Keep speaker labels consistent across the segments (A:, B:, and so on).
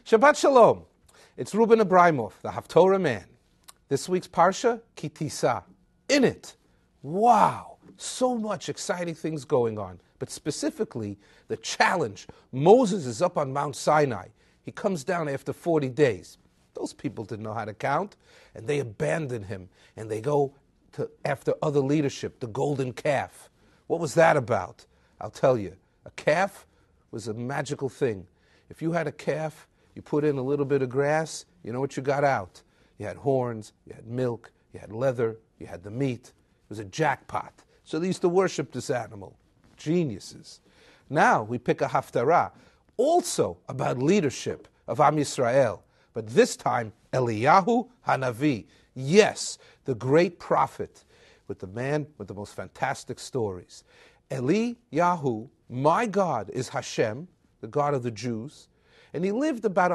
A: Shabbat Shalom. It's Ruben Abramov, the Haftorah man. This week's Parsha, Ki Tisa. In it, wow, so much exciting things going on. But specifically, the challenge. Moses is up on Mount Sinai. He comes down after 40 days. Those people didn't know how to count, and they abandon him, and they go after other leadership, the golden calf. What was that about? I'll tell you. A calf was a magical thing. If you had a calf, you put in a little bit of grass, you know what you got out? You had horns, you had milk, you had leather, you had the meat. It was a jackpot. So they used to worship this animal. Geniuses. Now we pick a haftarah, also about leadership of Am Yisrael, but this time Eliyahu Hanavi. Yes, the great prophet, with the man with the most fantastic stories. Eliyahu, my God, is Hashem, the God of the Jews, and he lived about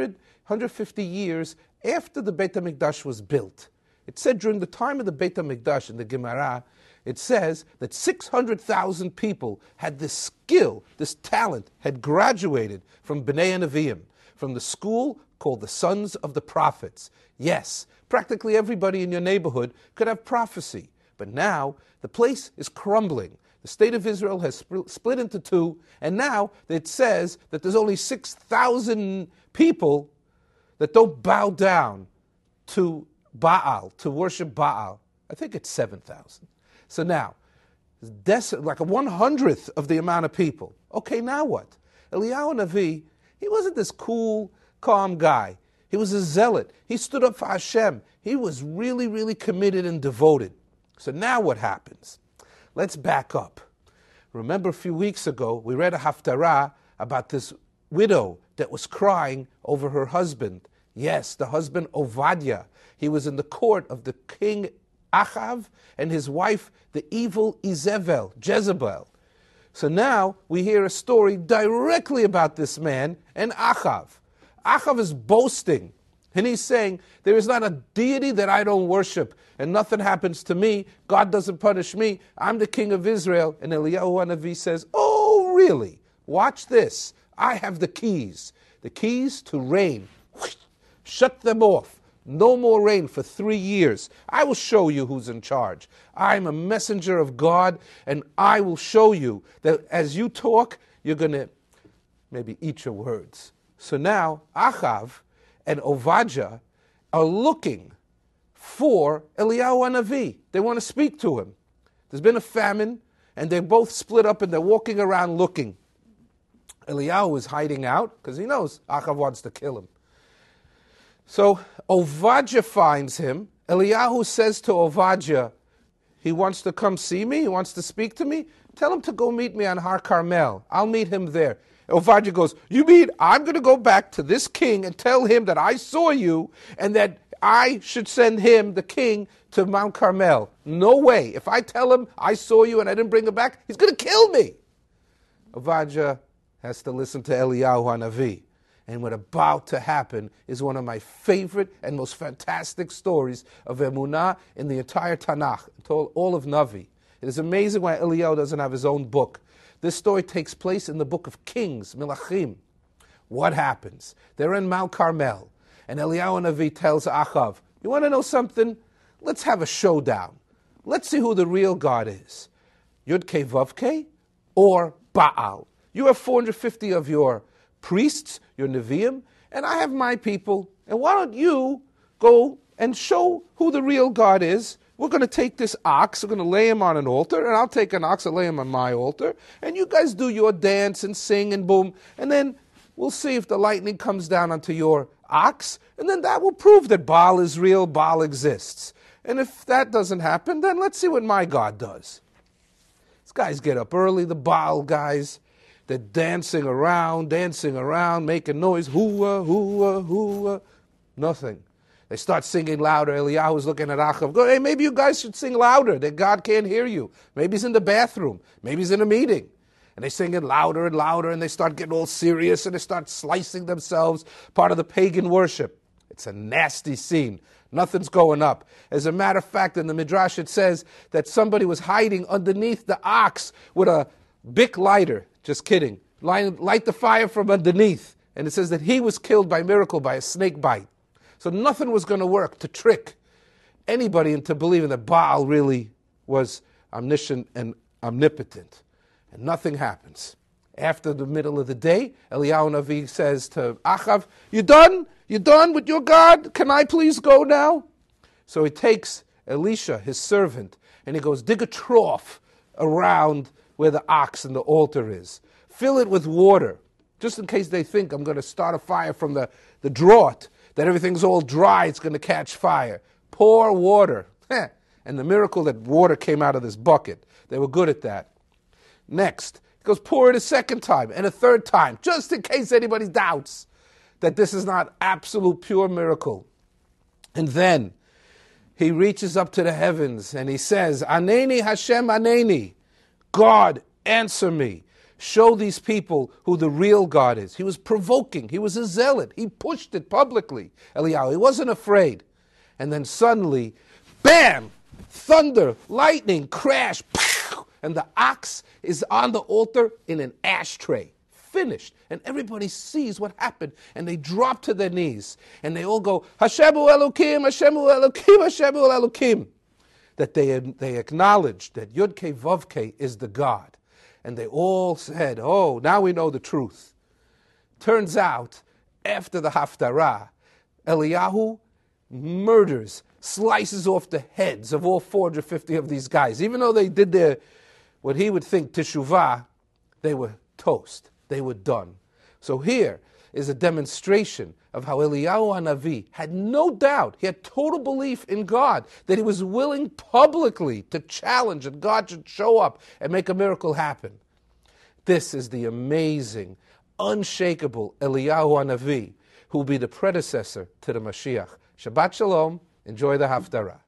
A: 150 years after the Beit HaMikdash was built. It said during the time of the Beit HaMikdash in the Gemara, it says that 600,000 people had this skill, this talent, had graduated from Bnei Nevi'im, from the school called the Sons of the Prophets. Yes, practically everybody in your neighborhood could have prophecy. But now, the place is crumbling. The state of Israel has split into two, and now it says that there's only 6,000 people that don't bow down to Baal, to worship Baal. I think it's 7,000. So now, like a 100th of the amount of people. Okay, now what? Eliyahu Navi, he wasn't this cool, calm guy. He was a zealot. He stood up for Hashem. He was really, really committed and devoted. So now what happens? Let's back up. Remember a few weeks ago, we read a haftarah about this widow that was crying over her husband. Yes, the husband Ovadia. He was in the court of the king Achav and his wife, the evil Jezebel. So now we hear a story directly about this man and Achav. Achav is boasting, and he's saying, there is not a deity that I don't worship, and nothing happens to me. God doesn't punish me. I'm the king of Israel. And Eliyahu Hanavi says, oh, really? Watch this. I have the keys to rain. Shut them off. No more rain for 3 years. I will show you who's in charge. I'm a messenger of God, and I will show you that as you talk, you're going to maybe eat your words. So now, Achav and Ovadia are looking for Eliyahu Hanavi. They want to speak to him. There's been a famine, and they're both split up, and they're walking around looking. Eliyahu is hiding out, because he knows Achav wants to kill him. So Ovadia finds him. Eliyahu says to Ovadia, he wants to come see me, he wants to speak to me. Tell him to go meet me on Har Carmel. I'll meet him there. Ovadia goes, you mean I'm going to go back to this king and tell him that I saw you and that I should send him, the king, to Mount Carmel? No way. If I tell him I saw you and I didn't bring him back, he's going to kill me. Ovadia has to listen to Eliyahu Hanavi. And what about to happen is one of my favorite and most fantastic stories of Emunah in the entire Tanakh, all of Navi. It is amazing why Eliyahu doesn't have his own book. This story takes place in the book of Kings, Melachim. What happens? They're in Mount Carmel, and Eliyahu Hanavi tells Achav, you want to know something? Let's have a showdown. Let's see who the real God is. Yud-Kei Vav-Kei or Baal? You have 450 of your priests, your Nevi'im, and I have my people. And why don't you go and show who the real God is? We're going to take this ox, we're going to lay him on an altar, and I'll take an ox and lay him on my altar, and you guys do your dance and sing and boom, and then we'll see if the lightning comes down onto your ox, and then that will prove that Baal is real, Baal exists. And if that doesn't happen, then let's see what my God does. These guys get up early, the Baal guys. They're dancing around, making noise. Hooah, hooah, hooah. Nothing. They start singing louder. Eliyahu's looking at Achav. Go, hey, maybe you guys should sing louder, that God can't hear you. Maybe he's in the bathroom. Maybe he's in a meeting. And they sing it louder and louder, and they start getting all serious, and they start slicing themselves, part of the pagan worship. It's a nasty scene. Nothing's going up. As a matter of fact, in the Midrash it says that somebody was hiding underneath the ox with a Bic lighter. Just kidding. Light the fire from underneath. And it says that he was killed by miracle, by a snake bite. So nothing was going to work to trick anybody into believing that Baal really was omniscient and omnipotent. And nothing happens. After the middle of the day, Eliyahu Navi says to Achav, "You done? You done with your God? Can I please go now?" So he takes Elisha, his servant, and he goes, dig a trough around where the ox and the altar is. Fill it with water, just in case they think I'm going to start a fire from the drought, that everything's all dry, it's going to catch fire. Pour water. And the miracle that water came out of this bucket. They were good at that. Next, he goes, pour it a second time and a third time, just in case anybody doubts that this is not absolute pure miracle. And then he reaches up to the heavens and he says, Aneni Hashem Aneni, God, answer me. Show these people who the real God is. He was provoking. He was a zealot. He pushed it publicly, Eliyahu. He wasn't afraid. And then suddenly, bam, thunder, lightning, crash, pow, and the ox is on the altar in an ashtray. Finished. And everybody sees what happened. And they drop to their knees. And they all go, Hashemu Elokim, Hashemu Elokim, Hashemu Elokim. That they acknowledged that Yud-Kei Vav-Kei is the God. And they all said, oh, now we know the truth. Turns out, after the Haftarah, Eliyahu murders, slices off the heads of all 450 of these guys. Even though they did their, what he would think, teshuvah, they were toast. They were done. So here is a demonstration of how Eliyahu HaNavi had no doubt, he had total belief in God, that he was willing publicly to challenge that God should show up and make a miracle happen. This is the amazing, unshakable Eliyahu HaNavi, who will be the predecessor to the Mashiach. Shabbat Shalom. Enjoy the Haftarah.